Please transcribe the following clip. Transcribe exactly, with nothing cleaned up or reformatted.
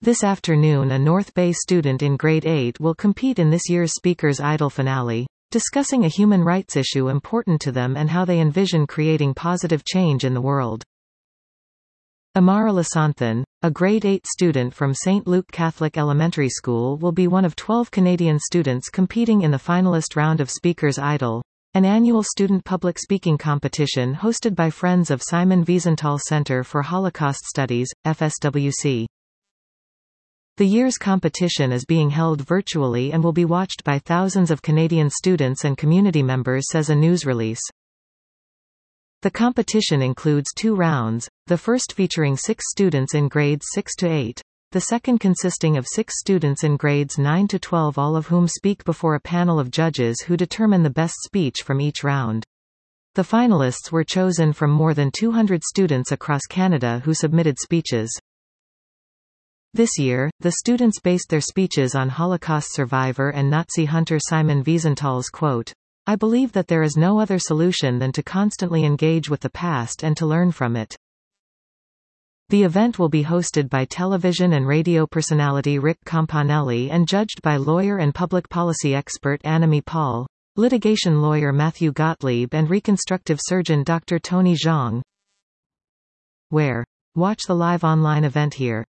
This afternoon a North Bay student in grade eight will compete in this year's Speaker's Idol finale, discussing a human rights issue important to them and how they envision creating positive change in the world. Amara Lasanthan, a grade eight student from Saint Luke Catholic Elementary School, will be one of twelve Canadian students competing in the finalist round of Speaker's Idol, an annual student public speaking competition hosted by Friends of Simon Wiesenthal Centre for Holocaust Studies, F S W C. The year's competition is being held virtually and will be watched by thousands of Canadian students and community members, says a news release. The competition includes two rounds, the first featuring six students in grades six to eight, the second consisting of six students in grades nine to twelve, all of whom speak before a panel of judges who determine the best speech from each round. The finalists were chosen from more than two hundred students across Canada who submitted speeches. This year, the students based their speeches on Holocaust survivor and Nazi hunter Simon Wiesenthal's quote, "I believe that there is no other solution than to constantly engage with the past and to learn from it." The event will be hosted by television and radio personality Rick Campanelli and judged by lawyer and public policy expert Annemie Paul, litigation lawyer Matthew Gottlieb and reconstructive surgeon Doctor Tony Zhang. Where? Watch the live online event here.